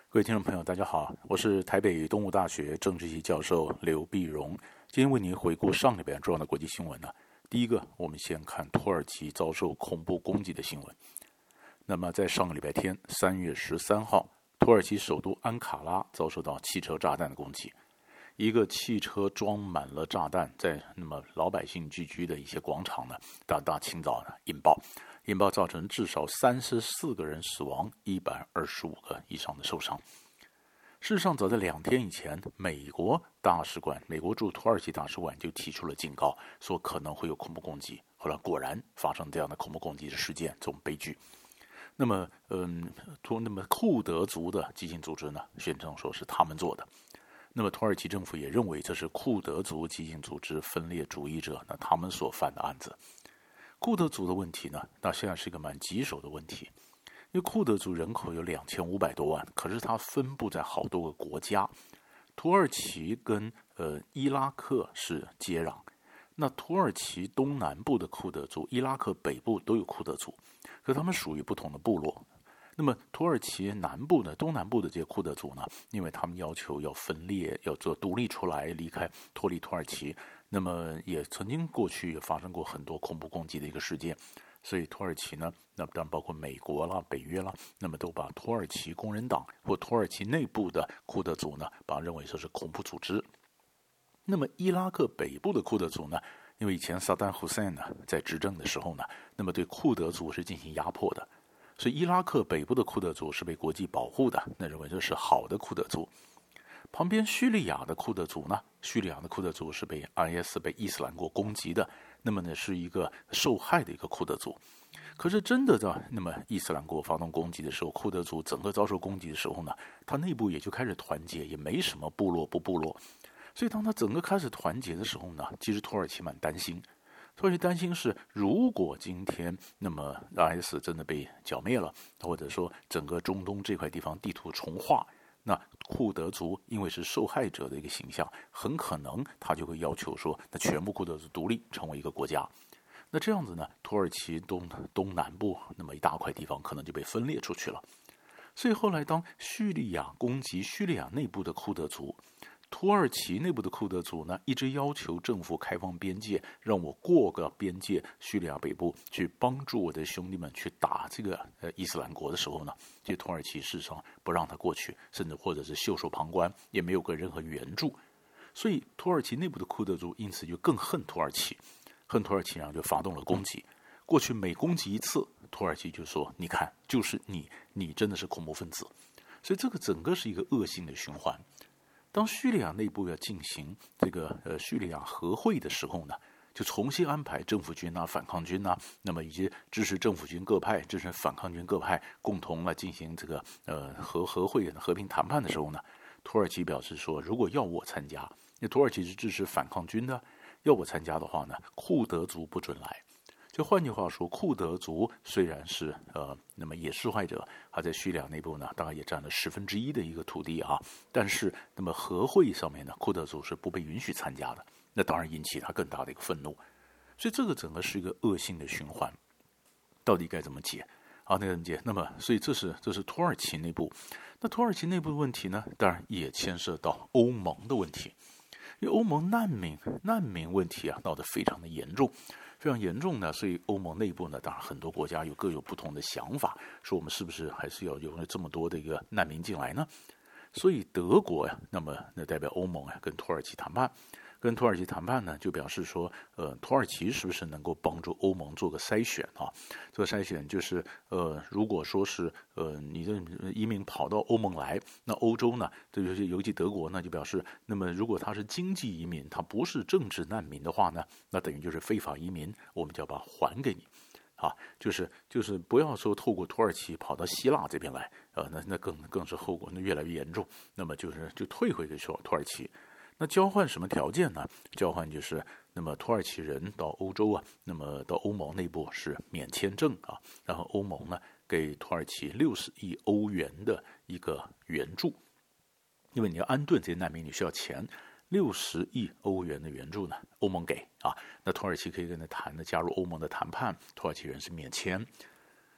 各位听众朋友，大家好，我是台北东吴大学政治系教授刘碧荣。今天为您回顾上礼拜重要的国际新闻呢。第一个，我们先看土耳其遭受恐怖攻击的新闻。那么在上个礼拜天3月13号，土耳其首都安卡拉遭受到汽车炸弹的攻击。一个汽车装满了炸弹，在老百姓聚居的一些广场呢，大清早呢引爆造成至少34个人死亡，125个以上的受伤。事实上，早在2天以前，美国驻土耳其大使馆就提出了警告，说可能会有恐怖攻击。后来果然发生这样的恐怖攻击的事件，这种悲剧。那么库德族的激进组织呢，宣称说是他们做的。那么土耳其政府也认为这是库德族激进组织分裂主义者呢他们所犯的案子。库德族的问题呢，那现在是一个蛮棘手的问题，因为库德族人口有2500多万，可是它分布在好多个国家。土耳其跟伊拉克是接壤，那土耳其东南部的库德族，伊拉克北部都有库德族，可他们属于不同的部落。那么土耳其东南部的这些库德族呢，因为他们要求要分裂，要做独立出来，脱离土耳其，那么也曾经过去也发生过很多恐怖攻击的一个事件，所以土耳其呢，那当然包括美国啦、北约啦，那么都把土耳其工人党或土耳其内部的库德族呢，把它认为说是恐怖组织。那么伊拉克北部的库德族呢，因为以前萨达姆侯赛因呢在执政的时候呢，那么对库德族是进行压迫的。所以伊拉克北部的库德族是被国际保护的，那认为这是好的库德族。旁边叙利亚的库德族呢，叙利亚的库德族是被 IS 被伊斯兰国攻击的，那么呢是一个受害的一个库德族。可是真的在那么伊斯兰国发动攻击的时候，库德族整个遭受攻击的时候呢，他内部也就开始团结，也没什么部落不部落。所以当他整个开始团结的时候呢，其实土耳其蛮担心。土耳其担心是，如果今天那么 IS 真的被剿灭了，或者说整个中东这块地方地图重划，那库德族因为是受害者的一个形象，很可能他就会要求说，那全部库德族独立成为一个国家。那这样子呢，土耳其东南部那么一大块地方可能就被分裂出去了。所以后来当叙利亚攻击叙利亚内部的库德族，土耳其内部的库德族呢，一直要求政府开放边界，让我过个边界，叙利亚北部去帮助我的兄弟们去打这个伊斯兰国的时候呢，这土耳其事实上不让他过去，甚至或者是袖手旁观，也没有给任何援助。所以土耳其内部的库德族因此就更恨土耳其，然后就发动了攻击。过去每攻击一次，土耳其就说：“你看，就是你真的是恐怖分子。”所以这个整个是一个恶性的循环。当叙利亚内部要进行这个叙利亚和会的时候呢，就重新安排政府军啊、反抗军啊，那么以及支持政府军各派、支持反抗军各派共同来进行这个和会和平谈判的时候呢，土耳其表示说，如果要我参加，因为土耳其是支持反抗军的，要我参加的话呢，库德族不准来。就换句话说，库德族虽然是那么也是受害者，他在叙利亚内部呢，大概也占了1/10的一个土地啊，但是那么和会上面呢，库德族是不被允许参加的，那当然引起他更大的一个愤怒，所以这个整个是一个恶性的循环，到底该怎么解？那个怎么解？那么所以这是土耳其内部，那土耳其内部的问题呢，当然也牵涉到欧盟的问题，因为欧盟难民问题啊闹得非常的严重。非常严重的，所以欧盟内部呢，当然很多国家各有不同的想法，说我们是不是还是要有这么多的一个难民进来呢？所以德国呀，那代表欧盟跟土耳其谈判，呢，就表示说，土耳其是不是能够帮助欧盟做个筛选啊？这个筛选就是，如果说是你的移民跑到欧盟来，那欧洲呢，这就是尤其德国呢，就表示，那么如果他是经济移民，他不是政治难民的话呢，那等于就是非法移民，我们就要把它还给你。就是不要说透过土耳其跑到希腊这边来，那更是后果那越来越严重。那么就退回给土耳其。那交换什么条件呢？交换就是，那么土耳其人到欧洲啊，那么到欧盟内部是免签证啊，然后欧盟呢给土耳其60亿欧元的一个援助，因为你要安顿这些难民，你需要钱。60亿欧元的援助呢，欧盟给啊，那土耳其可以跟他谈的加入欧盟的谈判，土耳其人是免签。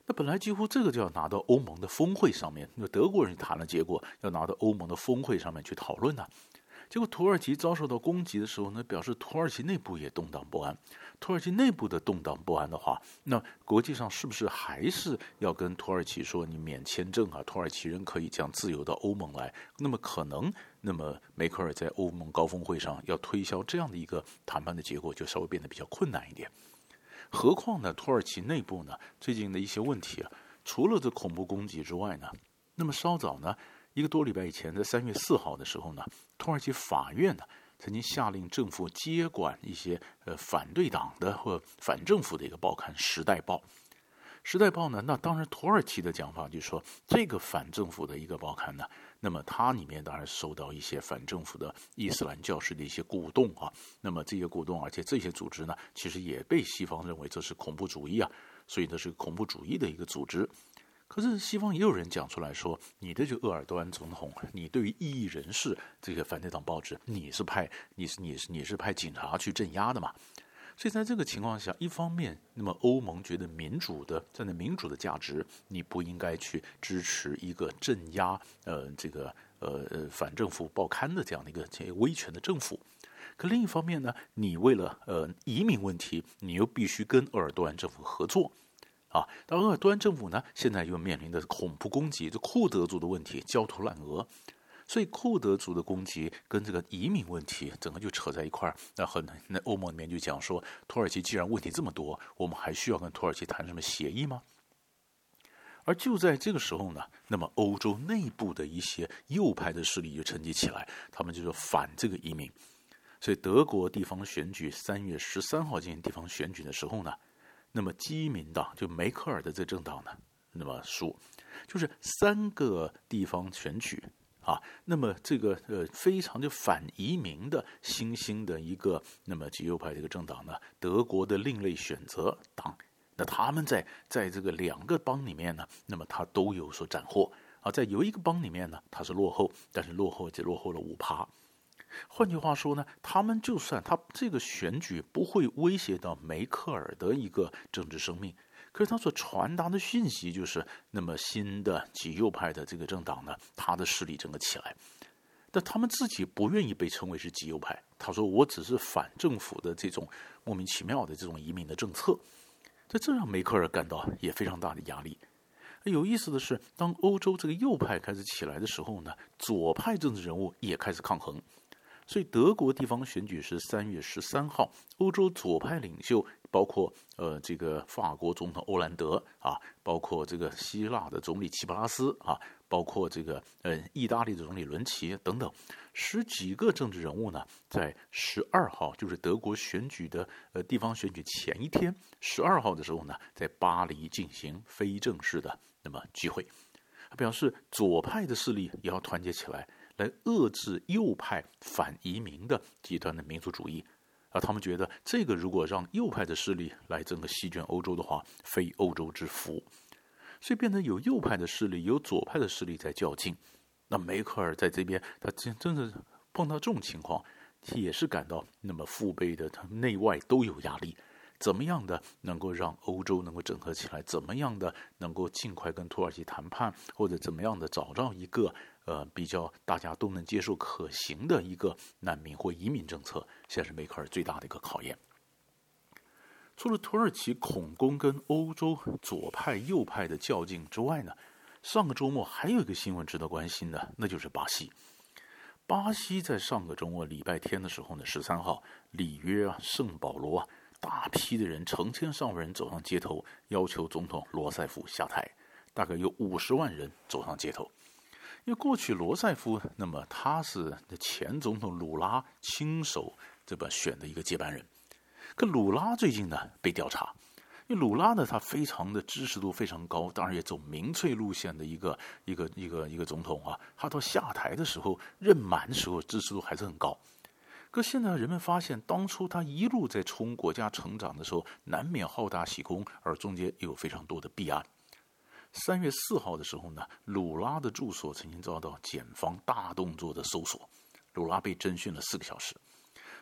那本来几乎这个就要拿到欧盟的峰会上面，那德国人谈了结果，要拿到欧盟的峰会上面去讨论结果土耳其遭受到攻击的时候呢，表示土耳其内部也动荡不安。土耳其内部的动荡不安的话，那国际上是不是还是要跟土耳其说你免签证土耳其人可以这样自由到欧盟来？那么可能，那么梅克尔在欧盟高峰会上要推销这样的一个谈判的结果，就稍微变得比较困难一点。何况呢，土耳其内部呢最近的一些问题除了这恐怖攻击之外呢，那么稍早呢，1个多礼拜以前，在3月4号的时候呢，土耳其法院呢曾经下令政府接管一些反对党的或反政府的一个报刊《时代报》。《时代报》呢，那当然土耳其的讲法就是说，这个反政府的一个报刊呢，那么它里面当然受到一些反政府的伊斯兰教士的一些鼓动那么这些鼓动，而且这些组织呢，其实也被西方认为这是恐怖主义所以这是恐怖主义的一个组织。可是西方也有人讲出来说，你的这个鄂尔多安总统，你对于异议人士这个反对党报纸，你是派警察去镇压的嘛？所以在这个情况下，一方面，那么欧盟觉得站在民主的价值，你不应该去支持一个镇压反政府报刊的这样的一个威权的政府。可另一方面呢，你为了移民问题，你又必须跟鄂尔多安政府合作。但鄂尔多安政府呢，现在又面临的恐怖攻击，这库德族的问题焦头烂额，所以库德族的攻击跟这个移民问题整个就扯在一块儿。那欧盟里面就讲说，土耳其既然问题这么多，我们还需要跟土耳其谈什么协议吗？而就在这个时候呢，那么欧洲内部的一些右派的势力就沉积起来，他们就是反这个移民。所以德国地方选举3月13号进行地方选举的时候呢，那么基民党就梅克尔的这政党呢，那么输，就是3个地方选举那么这个非常就反移民的新兴的一个那么极右派的一个政党呢，德国的另类选择党，那他们在这个2个邦里面呢，那么他都有所斩获在有一个邦里面呢，他是落后，但是落后了5%。换句话说呢，他们就算他这个选举不会威胁到梅克尔的一个政治生命，可是他所传达的讯息就是，那么新的极右派的这个政党呢，他的势力整个起来，但他们自己不愿意被称为是极右派。他说我只是反政府的这种莫名其妙的这种移民的政策，这让梅克尔感到也非常大的压力。有意思的是，当欧洲这个右派开始起来的时候呢，左派政治人物也开始抗衡。所以德国地方选举是3月13号，欧洲左派领袖包括这个法国总统欧兰德包括这个希腊的总理齐普拉斯包括这个意大利的总理伦齐等等10几个政治人物呢，在12号，就是德国选举的地方选举前一天12号的时候呢，在巴黎进行非正式的那么聚会，表示左派的势力也要团结起来，来遏制右派反移民的极端的民族主义他们觉得这个如果让右派的势力来整个席卷欧洲的话，非欧洲之福。所以变得有右派的势力，有左派的势力在较劲。那梅克尔在这边，他真的碰到这种情况，也是感到那么腹背的，他内外都有压力。怎么样的能够让欧洲能够整合起来？怎么样的能够尽快跟土耳其谈判，或者怎么样的找到一个比较大家都能接受可行的一个难民或移民政策，现在是梅克尔最大的一个考验。除了土耳其恐攻跟欧洲左派右派的较劲之外呢，上个周末还有一个新闻值得关心的，那就是巴西。巴西在上个周末礼拜天的时候呢，13号，里约圣保罗大批的人，成千上万人走上街头，要求总统罗塞夫下台，大概有50万人走上街头。因为过去罗塞夫，那么他是前总统鲁拉亲手选的一个接班人，可鲁拉最近呢被调查，因为鲁拉呢他非常的支持度非常高，当然也走民粹路线的一个总统他到下台的时候任满的时候支持度还是很高。可现在人们发现，当初他一路在冲国家成长的时候，难免好大喜功，而中间也有非常多的弊案。3月4号的时候呢，鲁拉的住所曾经遭到检方大动作的搜索，鲁拉被侦讯了4个小时。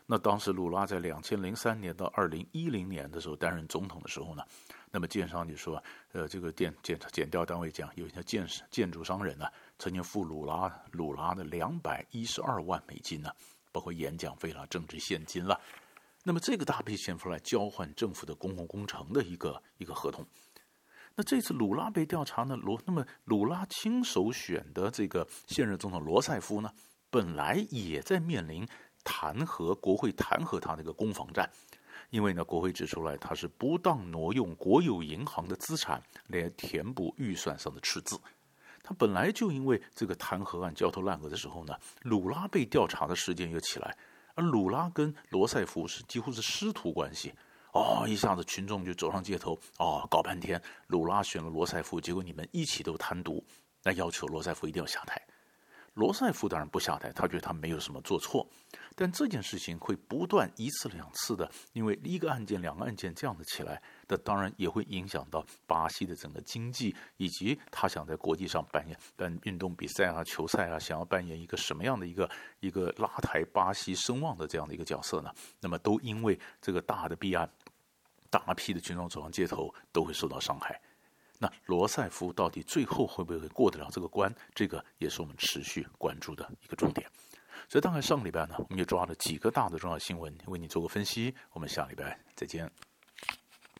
那当时鲁拉在2003年到2010年的时候担任总统的时候呢，那么建商就说，这个检调单位讲，有一些建筑商人呢，曾经付鲁拉的212万美金呢，包括演讲费啦、政治现金啦。那么这个大笔钱出来交换政府的公共工程的一个合同。那这次鲁拉被调查呢，那么鲁拉亲手选的这个现任总统罗塞夫呢，本来也在面临国会弹劾他这个攻防战，因为呢，国会指出来他是不当挪用国有银行的资产来填补预算上的赤字。他本来就因为这个弹劾案焦头烂额的时候呢，鲁拉被调查的事件又起来，而鲁拉跟罗塞夫几乎是师徒关系。一下子群众就走上街头，搞半天，鲁拉选了罗塞夫，结果你们一起都贪渎，那要求罗塞夫一定要下台。罗塞夫当然不下台，他觉得他没有什么做错，但这件事情会不断一次两次的，因为一个案件、两个案件这样的起来，那当然也会影响到巴西的整个经济，以及他想在国际上办运动比赛啊、球赛啊，想要扮演一个什么样的一个拉抬巴西声望的这样的一个角色呢？那么都因为这个大的弊案，大批的群众走上街头，都会受到伤害。那罗塞夫到底最后会不会过得了这个关？这个也是我们持续关注的一个重点。所以大概上个礼拜呢，我们也抓了几个大的重要新闻，为你做个分析。我们下礼拜再见。